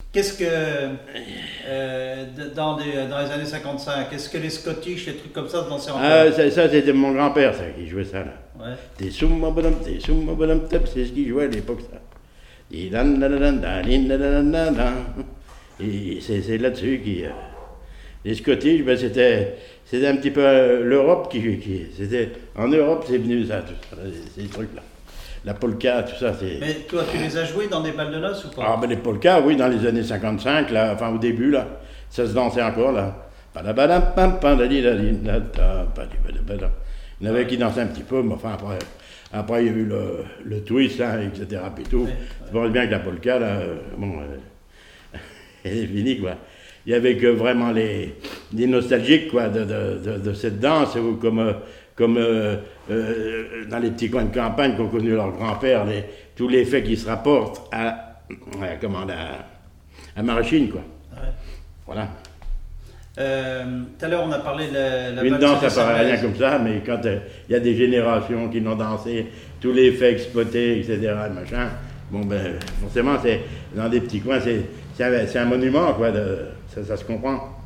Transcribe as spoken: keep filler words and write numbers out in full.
Qu'est-ce que, euh, dans, des, dans les années cinquante-cinq, est-ce que les Scottish, les trucs comme ça, vous dansez encore? Ah, ça, ça c'était mon grand-père, ça, qui jouait ça, là. Ouais. T'es sous mon bonhomme, t'es sous mon bonhomme, c'est ce qu'il jouait à l'époque, ça. Et dan, dan, dan, dan, dan, dan, dan, dan. Et c'est, c'est là-dessus qui... Euh, les Scottish, ben c'était, c'était un petit peu euh, l'Europe qui, qui... C'était, en Europe, c'est venu ça, tout ça, ces trucs-là. La polka, tout ça, c'est... Mais toi, tu les as joués dans des balles de noces ou pas? Ah, ben les polkas, oui, dans les années cinquante-cinq, là, enfin au début, là, ça se dansait encore, là. Il y en avait qui dansaient un petit peu, mais enfin, après, après il y a eu le, le twist, hein, et cetera. Puis tout. Je pense bien que la polka, là, euh, bon, euh, elle est finie, quoi. Il y avait que vraiment les, les nostalgiques, quoi, de, de, de, de cette danse, ou comme... comme euh, euh, dans les petits coins de campagne qu'ont connu leurs grands-pères, les, tous les faits qui se rapportent à, à, comment, à, à Maraschine, quoi. Ouais. Voilà. Euh, tout à l'heure, on a parlé de la, la Une danse, ça paraît rien Sardaise. comme ça, mais quand il euh, y a des générations qui l'ont dansé, tous les faits exploités, et cetera, machin, bon, ben, forcément, c'est, dans des petits coins, c'est, c'est, un, c'est un monument, quoi, de, ça, ça se comprend.